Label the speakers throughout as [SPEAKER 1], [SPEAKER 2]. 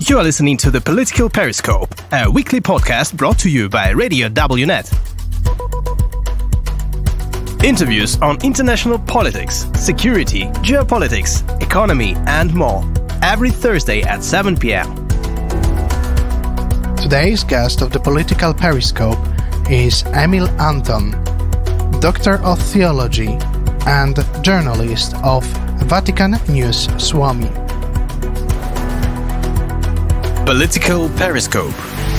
[SPEAKER 1] You are listening to the Political Periscope, a weekly podcast brought to you by Radio WNet. Interviews on international politics, security, geopolitics, economy, and more. Every Thursday at 7 p.m.
[SPEAKER 2] Today's guest of the Political Periscope is Emil Anton, Doctor of Theology and journalist of Vatican News Suomi.
[SPEAKER 1] Political Periscope.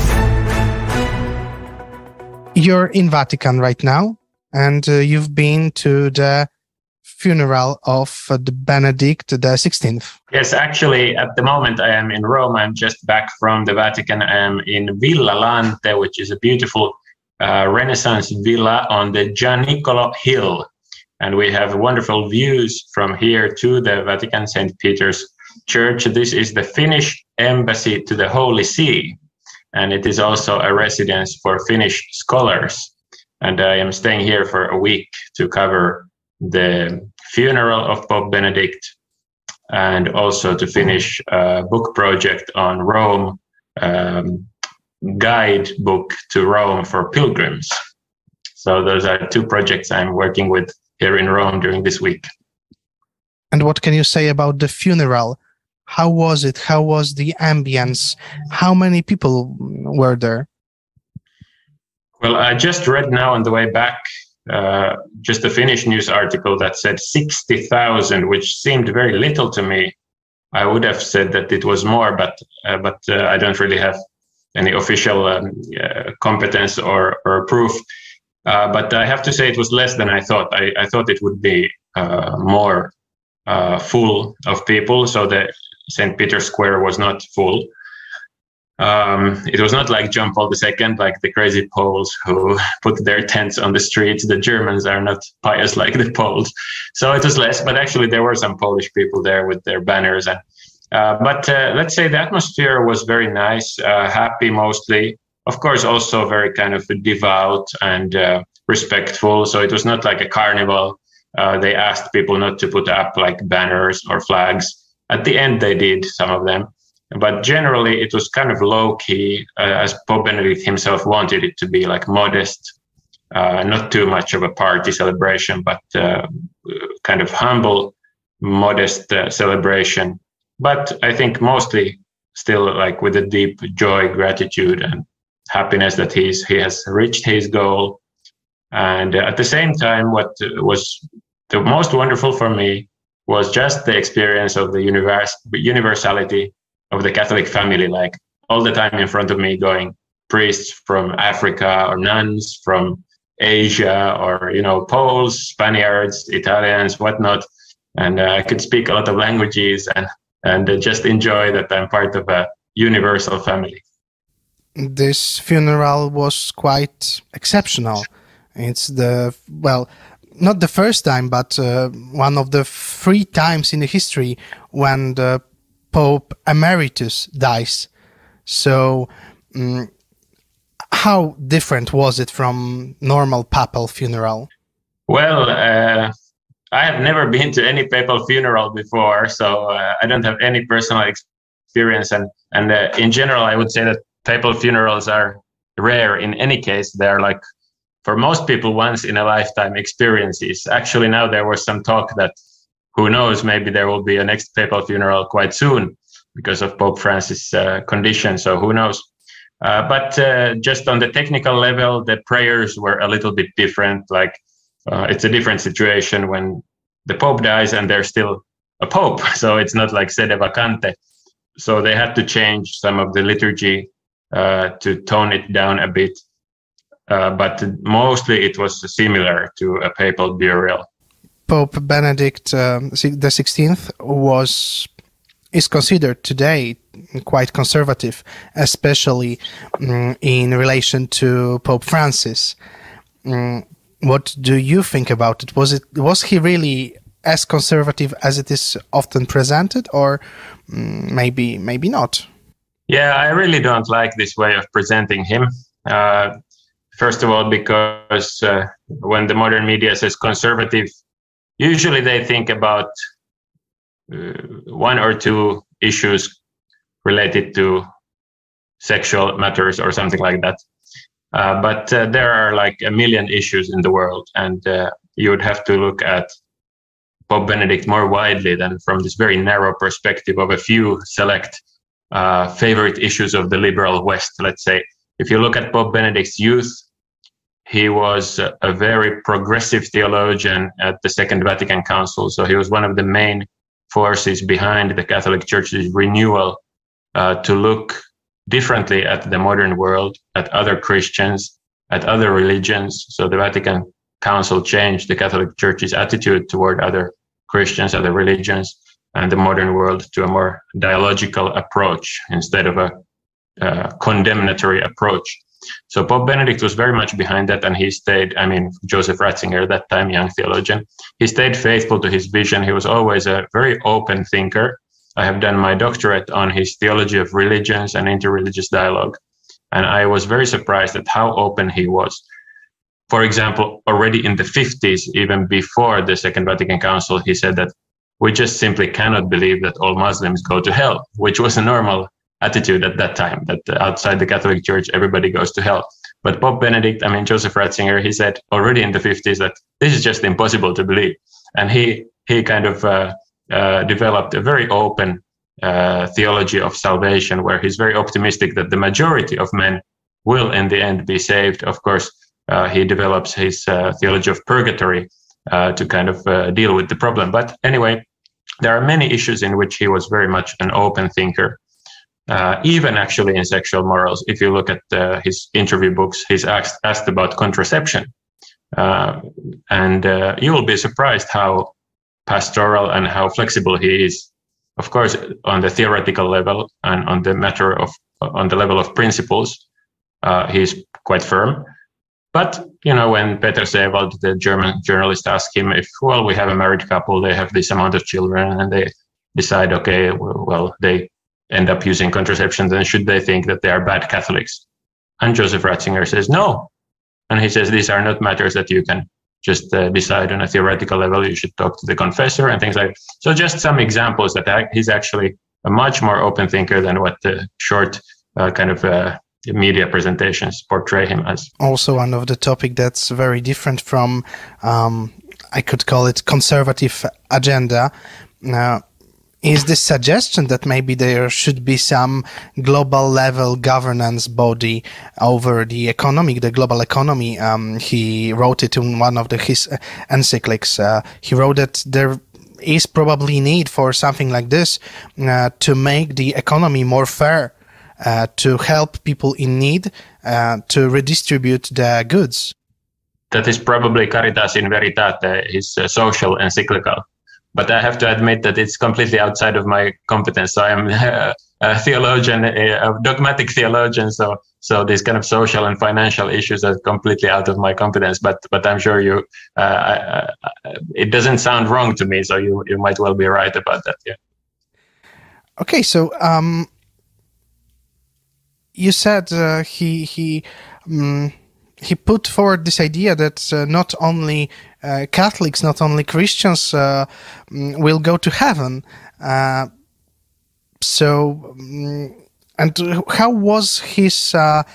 [SPEAKER 2] You're in Vatican right now, and you've been to the funeral of the Benedict XVI.
[SPEAKER 3] Yes, actually, at the moment I am in Rome. I'm just back from the Vatican. I am in Villa Lante, which is a beautiful Renaissance villa on the Gianicolo Hill. And we have wonderful views from here to the Vatican St. Peter's Church. This is the Finnish embassy to the Holy See, and it is also a residence for Finnish scholars. And I am staying here for a week to cover the funeral of Pope Benedict and also to finish a book project on Rome, guide book to Rome for pilgrims. So those are two projects I'm working with here in Rome during this week.
[SPEAKER 2] And what can you say about the funeral? How was it? How was the ambience? How many people were there?
[SPEAKER 3] Well, I just read now on the way back just a Finnish news article that said 60,000, which seemed very little to me. I would have said that it was more, but I don't really have any official competence or proof. But I have to say it was less than I thought. I thought it would be more full of people. So the St. Peter's Square was not full. It was not like John Paul II, like the crazy Poles who put their tents on the streets. The Germans are not pious like the Poles. So it was less, but actually there were some Polish people there with their banners. But let's say the atmosphere was very nice, happy mostly. Of course, also very kind of devout and respectful. So it was not like a carnival. They asked people not to put up like banners or flags. At the end, they did, some of them. But generally, it was kind of low-key, as Pope Benedict himself wanted it to be, like modest, not too much of a party celebration, but kind of humble, modest celebration. But I think mostly still like with a deep joy, gratitude, and happiness that he has reached his goal. And at the same time, what was the most wonderful for me was just the experience of the universality of the Catholic family, like all the time in front of me going priests from Africa or nuns from Asia or, Poles, Spaniards, Italians, whatnot. And I could speak a lot of languages and just enjoy that I'm part of a universal family.
[SPEAKER 2] This funeral was quite exceptional. It's not the first time, but one of the 3 times in the history when the Pope Emeritus dies. So how different was it from normal papal funeral?
[SPEAKER 3] Well, I have never been to any papal funeral before, so I don't have any personal experience. And in general, I would say that papal funerals are rare in any case. They're like, for most people, once in a lifetime experiences. Actually, now there was some talk that who knows, maybe there will be a next papal funeral quite soon because of Pope Francis' condition. So who knows? But just on the technical level, the prayers were a little bit different. Like it's a different situation when the Pope dies and there's still a Pope. So it's not like sede vacante. So they had to change some of the liturgy to tone it down a bit. But mostly it was similar to a papal burial.
[SPEAKER 2] Pope Benedict the 16th is considered today quite conservative, especially in relation to Pope Francis. What do you think about it? Was he really as conservative as it is often presented, or maybe not?
[SPEAKER 3] Yeah, I really don't like this way of presenting him. First of all, because when the modern media says conservative, usually they think about 1 or 2 issues related to sexual matters or something like that. But there are like a million issues in the world, and you would have to look at Pope Benedict more widely than from this very narrow perspective of a few select favorite issues of the liberal West, let's say. If you look at Pope Benedict's youth, he was a very progressive theologian at the Second Vatican Council. So he was one of the main forces behind the Catholic Church's renewal to look differently at the modern world, at other Christians, at other religions. So the Vatican Council changed the Catholic Church's attitude toward other Christians, other religions, and the modern world to a more dialogical approach instead of a condemnatory approach. So Pope Benedict was very much behind that, and he stayed, Joseph Ratzinger, that time young theologian, he stayed faithful to his vision. He was always a very open thinker. I have done my doctorate on his theology of religions and interreligious dialogue, and I was very surprised at how open he was. For example, already in the 50s, even before the Second Vatican Council, he said that we just simply cannot believe that all Muslims go to hell, which was a normal attitude at that time, that outside the Catholic Church, everybody goes to hell. But Pope Benedict, Joseph Ratzinger, he said already in the 50s that this is just impossible to believe. And he kind of developed a very open theology of salvation, where he's very optimistic that the majority of men will in the end be saved. Of course, he develops his theology of purgatory to kind of deal with the problem. But anyway, there are many issues in which he was very much an open thinker. Even actually in sexual morals, if you look at his interview books, he's asked about contraception. And you will be surprised how pastoral and how flexible he is. Of course, on the theoretical level and on the level of principles, he's quite firm. But, when Peter Sewald, the German journalist, asked him if, we have a married couple, they have this amount of children, and they decide, okay, they end up using contraception, then should they think that they are bad Catholics? And Joseph Ratzinger says no. And he says these are not matters that you can just decide on a theoretical level. You should talk to the confessor and things like that. So just some examples that he's actually a much more open thinker than what the short media presentations portray him as.
[SPEAKER 2] Also, one of the topic that's very different from, I could call it conservative agenda, is the suggestion that maybe there should be some global level governance body over the economy, the global economy. He wrote it in one of his encyclics. He wrote that there is probably need for something like this to make the economy more fair, to help people in need, to redistribute the goods.
[SPEAKER 3] That is probably Caritas in Veritate, his social encyclical. But I have to admit that it's completely outside of my competence. So I am a theologian, a dogmatic theologian. So these kind of social and financial issues are completely out of my competence. But I'm sure it doesn't sound wrong to me. So you might well be right about that. Yeah.
[SPEAKER 2] Okay. So you said he put forward this idea that not only Catholics, not only Christians will go to heaven. And how was his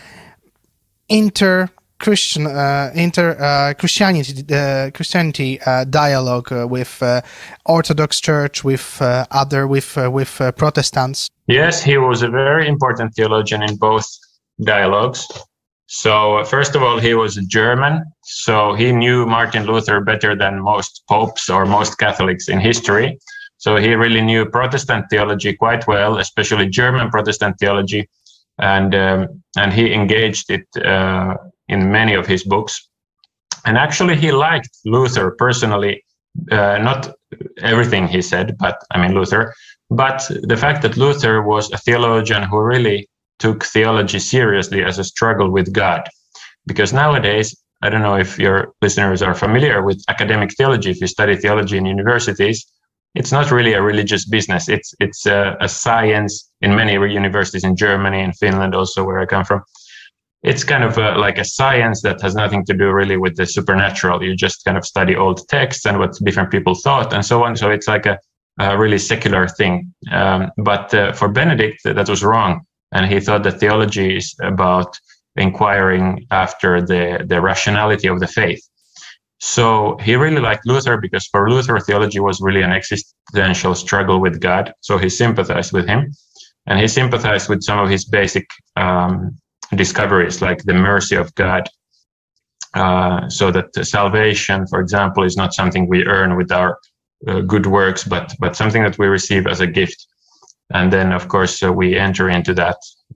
[SPEAKER 2] Christianity dialogue with Orthodox Church, with Protestants?
[SPEAKER 3] Yes, he was a very important theologian in both dialogues. So first of all, he was German, so he knew Martin Luther better than most popes or most Catholics in history. So he really knew Protestant theology quite well, especially German Protestant theology, and he engaged it in many of his books. And actually, he liked Luther personally, not everything he said, but the fact that Luther was a theologian who really took theology seriously as a struggle with God. Because nowadays, I don't know if your listeners are familiar with academic theology. If you study theology in universities, it's not really a religious business. It's a science in many universities in Germany and Finland also, where I come from. It's kind of like a science that has nothing to do really with the supernatural. You just kind of study old texts and what different people thought and so on. So it's like a a really secular thing. But for Benedict, that was wrong. And he thought that theology is about inquiring after the rationality of the faith. So he really liked Luther, because for Luther, theology was really an existential struggle with God. So he sympathized with him, and he sympathized with some of his basic discoveries, like the mercy of God. So that salvation, for example, is not something we earn with our good works, but something that we receive as a gift. And then, of course, we enter into that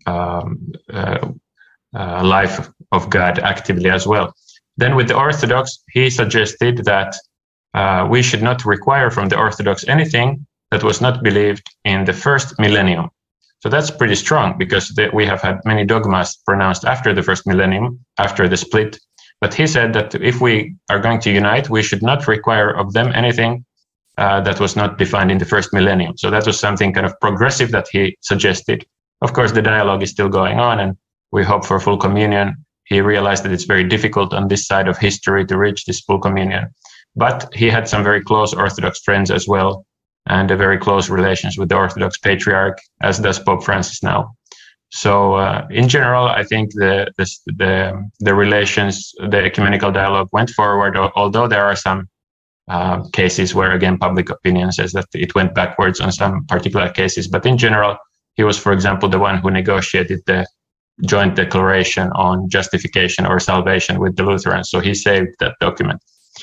[SPEAKER 3] life of God actively as well. Then with the Orthodox, he suggested that we should not require from the Orthodox anything that was not believed in the first millennium. So that's pretty strong, because we have had many dogmas pronounced after the first millennium, after the split. But he said that if we are going to unite, we should not require of them anything that was not defined in the first millennium. So that was something kind of progressive that he suggested. Of course, the dialogue is still going on, and we hope for full communion. He realized that it's very difficult on this side of history to reach this full communion. But he had some very close Orthodox friends as well, and a very close relations with the Orthodox Patriarch, as does Pope Francis now. So in general, I think the relations, the ecumenical dialogue went forward, although there are some cases where, again, public opinion says that it went backwards on some particular cases. But in general, he was, for example, the one who negotiated the joint declaration on justification or salvation with the Lutherans. So he saved that document.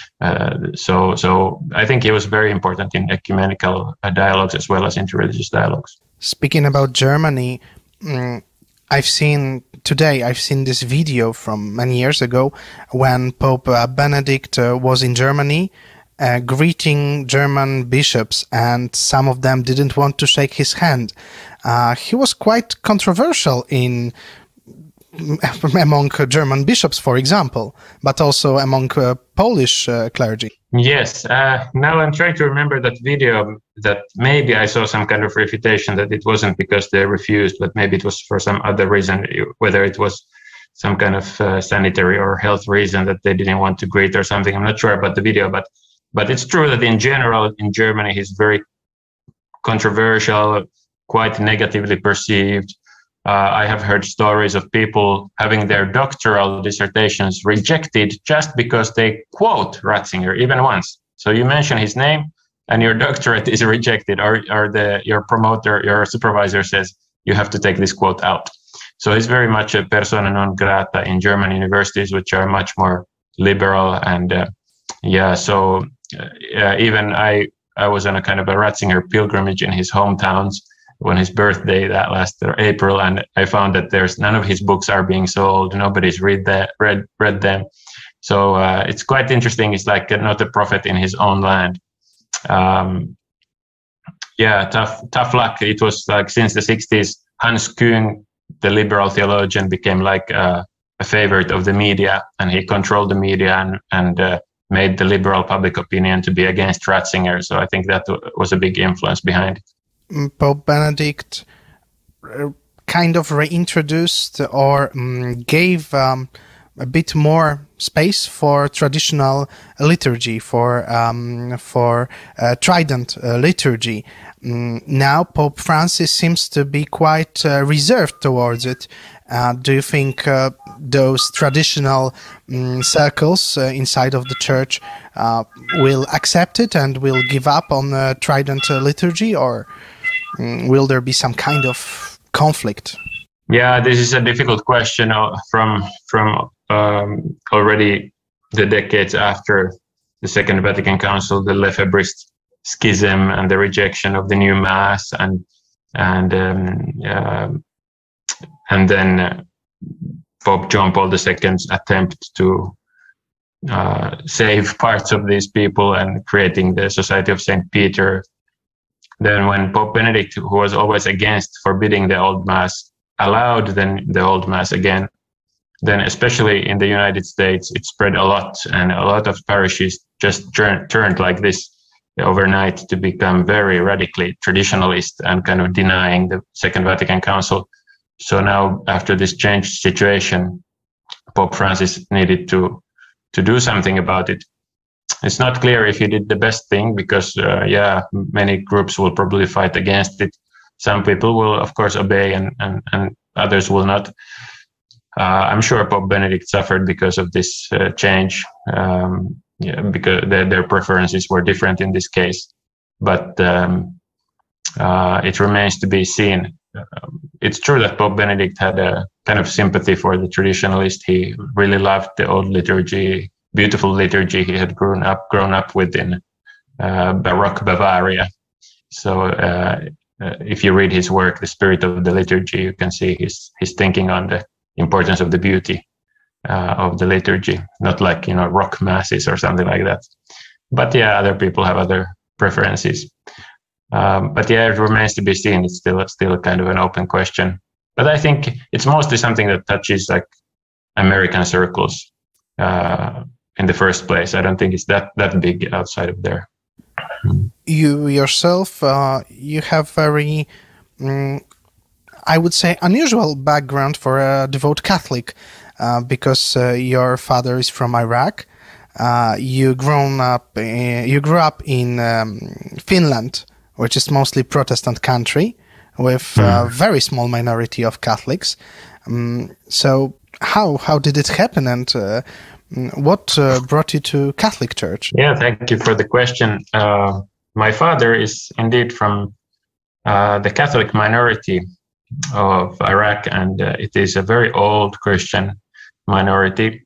[SPEAKER 3] So I think he was very important in ecumenical dialogues as well as interreligious dialogues.
[SPEAKER 2] Speaking about Germany, I've seen this video from many years ago when Pope Benedict was in Germany greeting German bishops, and some of them didn't want to shake his hand. He was quite controversial among German bishops, for example, but also among Polish clergy.
[SPEAKER 3] Yes. Now I'm trying to remember that video, that maybe I saw some kind of refutation that it wasn't because they refused, but maybe it was for some other reason, whether it was some kind of sanitary or health reason that they didn't want to greet or something. I'm not sure about the video, but it's true that in general, in Germany, he's very controversial, quite negatively perceived. I have heard stories of people having their doctoral dissertations rejected just because they quote Ratzinger even once. So you mention his name and your doctorate is rejected, or your promoter, your supervisor says you have to take this quote out. So he's very much a persona non grata in German universities, which are much more liberal. And even I was on a kind of a Ratzinger pilgrimage in his hometowns when his birthday, that last April, and I found that there's none of his books are being sold. Nobody's read them. So it's quite interesting. It's like not a prophet in his own land. Tough luck. It was like since the 60s, Hans Küng, the liberal theologian, became like a favorite of the media, and he controlled the media and made the liberal public opinion to be against Ratzinger. So I think that was a big influence behind it.
[SPEAKER 2] Pope Benedict kind of reintroduced or gave a bit more space for traditional liturgy, for Trident liturgy. Now Pope Francis seems to be quite reserved towards it. Do you think those traditional circles inside of the church will accept it and will give up on Trident liturgy, or will there be some kind of conflict?
[SPEAKER 3] Yeah, this is a difficult question from already the decades after the Second Vatican Council, the Lefebvrist schism and the rejection of the new Mass, and then Pope John Paul II's attempt to save parts of these people and creating the Society of St. Peter. Then when Pope Benedict, who was always against forbidding the Old Mass, allowed then the Old Mass again, then especially in the United States, it spread a lot, and a lot of parishes just turned like this overnight to become very radically traditionalist and kind of denying the Second Vatican Council. So now, after this changed situation, Pope Francis needed to do something about it. it's not clear if he did the best thing because, many groups will probably fight against it. Some people will, of course, obey and others will not. I'm sure Pope Benedict suffered because of this change, because their preferences were different in this case. But it remains to be seen. It's true that Pope Benedict had a kind of sympathy for the traditionalist. He really loved the old liturgy, beautiful liturgy he had grown up with in Baroque Bavaria. So if you read his work, The Spirit of the Liturgy, you can see his thinking on the importance of the beauty of the liturgy, not like, rock masses or something like that. But other people have other preferences. But it remains to be seen. It's still kind of an open question. But I think it's mostly something that touches like American circles in the first place. I don't think it's that big outside of there.
[SPEAKER 2] You yourself, you have very, I would say, unusual background for a devout Catholic, because your father is from Iraq. You grew up in Finland, which is mostly Protestant country, with a very small minority of Catholics. So how did it happen, and what brought you to Catholic Church?
[SPEAKER 3] Yeah, thank you for the question. My father is indeed from the Catholic minority of Iraq, and it is a very old Christian minority.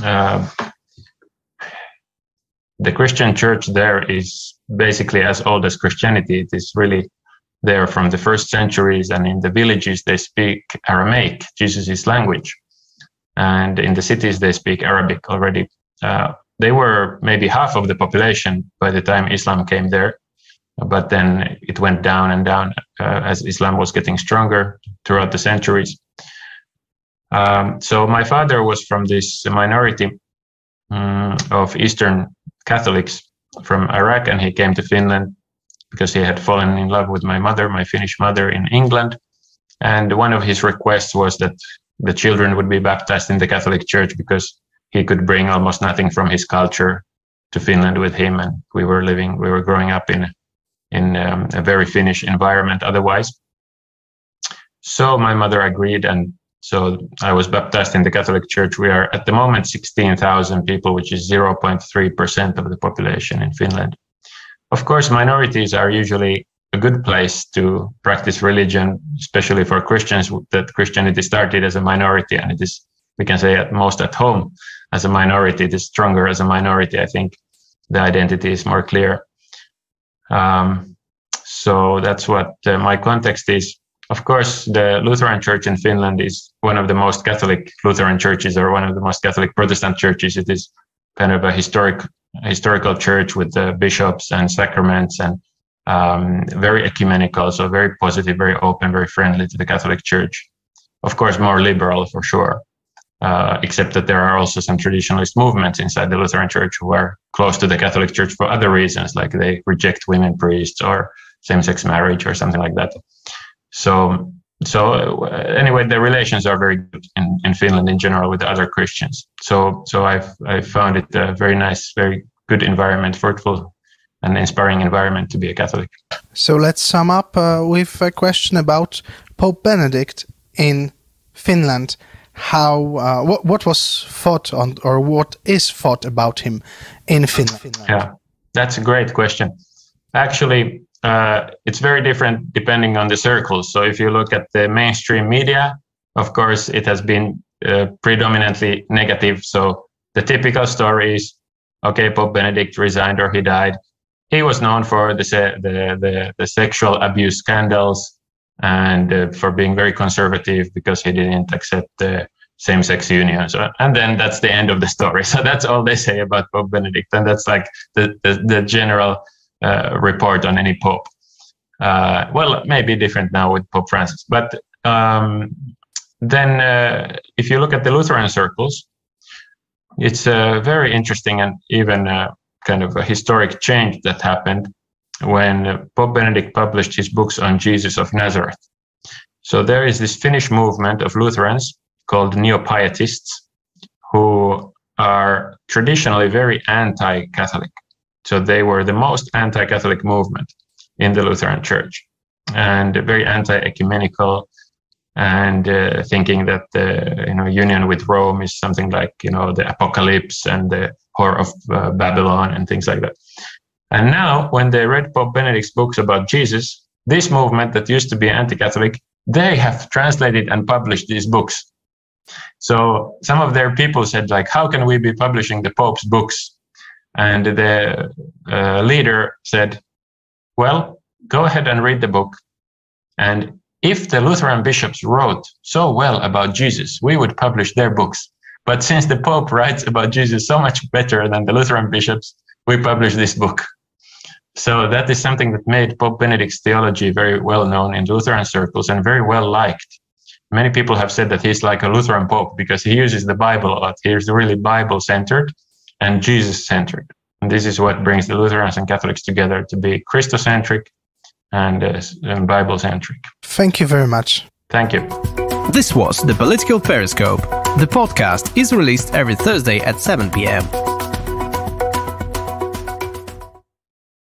[SPEAKER 3] The Christian church there is basically as old as Christianity. It is really there from the first centuries, and in the villages they speak Aramaic, Jesus' language. And in the cities they speak Arabic already. They were maybe half of the population by the time Islam came there, but then it went down and down as Islam was getting stronger throughout the centuries. So my father was from this minority of Eastern Catholics from Iraq, and he came to Finland because he had fallen in love with my mother, my Finnish mother, in England. And one of his requests was that the children would be baptized in the Catholic Church because he could bring almost nothing from his culture to Finland with him. And we were growing up in a very Finnish environment otherwise. So my mother agreed, and so I was baptized in the Catholic Church. We are at the moment 16,000 people, which is 0.3% of the population in Finland. Of course, minorities are usually a good place to practice religion, especially for Christians, that Christianity started as a minority, and it is, we can say, at most at home as a minority. It is stronger as a minority. I think the identity is more clear. So that's what my context is. Of course, the Lutheran Church in Finland is one of the most Catholic Lutheran churches, or one of the most Catholic Protestant churches. It is kind of a historical church with bishops and sacraments, and very ecumenical, so very positive, very open, very friendly to the Catholic Church. Of course, more liberal for sure, except that there are also some traditionalist movements inside the Lutheran Church who are close to the Catholic Church for other reasons, like they reject women priests or same-sex marriage or something like that. So anyway, the relations are very good in Finland in general with the other Christians. So I've found it a very nice, very good environment, fruitful and inspiring environment to be a Catholic.
[SPEAKER 2] So let's sum up with a question about Pope Benedict in Finland. How what was thought on, or what is thought about him in Finland?
[SPEAKER 3] Yeah, that's a great question. Actually, it's very different depending on the circles. So if you look at the mainstream media, of course, it has been predominantly negative. So the typical story is, okay, Pope Benedict resigned or he died. He was known for the sexual abuse scandals and for being very conservative because he didn't accept the same-sex unions. And then that's the end of the story. So that's all they say about Pope Benedict. And that's like the general report on any pope. Well, maybe different now with Pope Francis. But then if you look at the Lutheran circles, it's very interesting and even kind of a historic change that happened when Pope Benedict published his books on Jesus of Nazareth. So there is this Finnish movement of Lutherans called Neo-Pietists who are traditionally very anti-Catholic. So they were the most anti-Catholic movement in the Lutheran Church, and very anti-ecumenical, and thinking that the union with Rome is something like the apocalypse and the horror of Babylon and things like that. And now, when they read Pope Benedict's books about Jesus, this movement that used to be anti-Catholic, they have translated and published these books. So some of their people said, like, how can we be publishing the Pope's books? And the leader said, well, go ahead and read the book. And if the Lutheran bishops wrote so well about Jesus, we would publish their books. But since the Pope writes about Jesus so much better than the Lutheran bishops, we publish this book. So that is something that made Pope Benedict's theology very well known in Lutheran circles and very well liked. Many people have said that he's like a Lutheran Pope because he uses the Bible a lot. He's really Bible-centered and Jesus-centered. And this is what brings the Lutherans and Catholics together, to be Christocentric and Bible-centric.
[SPEAKER 2] Thank you very much.
[SPEAKER 3] Thank you.
[SPEAKER 1] This was the Political Periscope. The podcast is released every Thursday at 7 p.m.